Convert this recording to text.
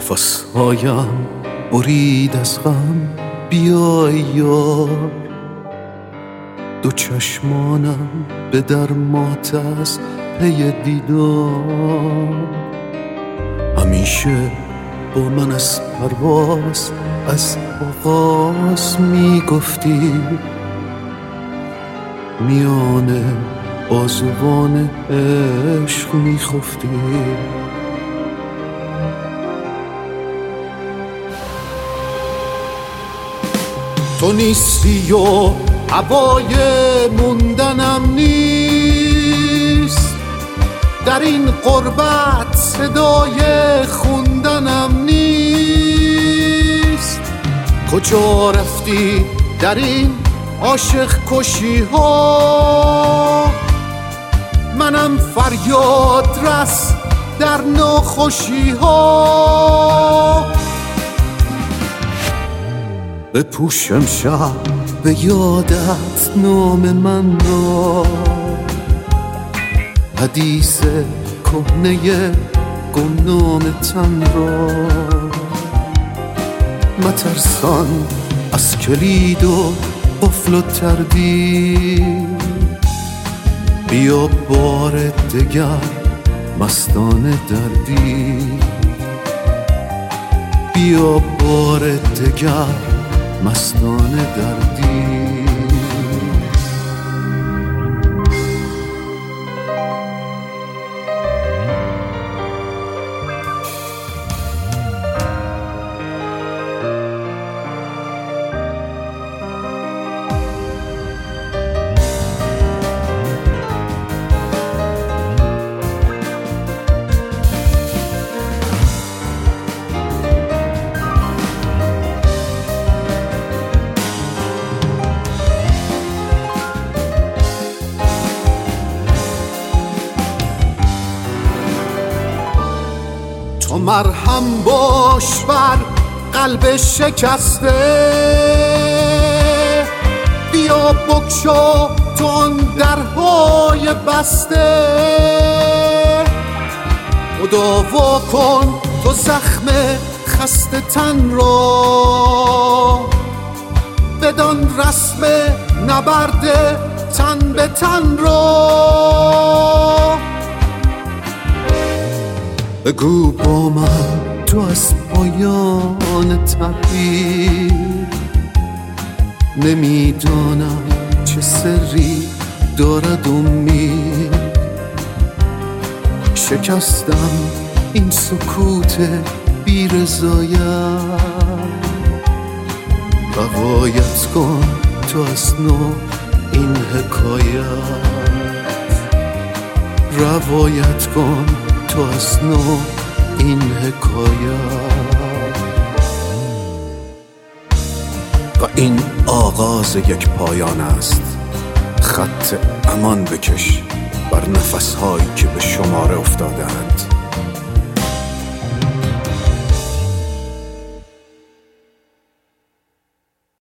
نفسهایم برید از غم، بیای یار. دو چشمانم به درمات از پی دیدار. همیشه با من از پرواز از آغاز میگفتی، میان بازوان عشق میخفتی. تو نیستی و هوای موندنم نیست، در این غربت صدای خوندنم نیست. کجا رفتی در این عاشق کشی ها؟ منم فریاد رس در ناخوشی ها. بپوشم شب به یادت نام من را، حدیث کهنه گمنام تن را. مترسان از کلید و قفل و تردید، بیا بار دگر مستانه دردی. بیا بار دگر مستانه دردی. تو مرهم باش بر قلب شکسته، بیا بگشا تو آن درهای بسته. مداوا کن تو زخم خسته تن را، بدان رسم نبرد تن به تن را. بگو با من تو از پایان تبدیل، نمیدانم چه سری دارد امید. شکستم این سکوت بی رضایت، روایت کن تو از نو این حکایت. روایت کن تو از نو این حکایت. و این آغاز یک پایان است. خط امان بکش بر نفسهایی که به شماره افتادند.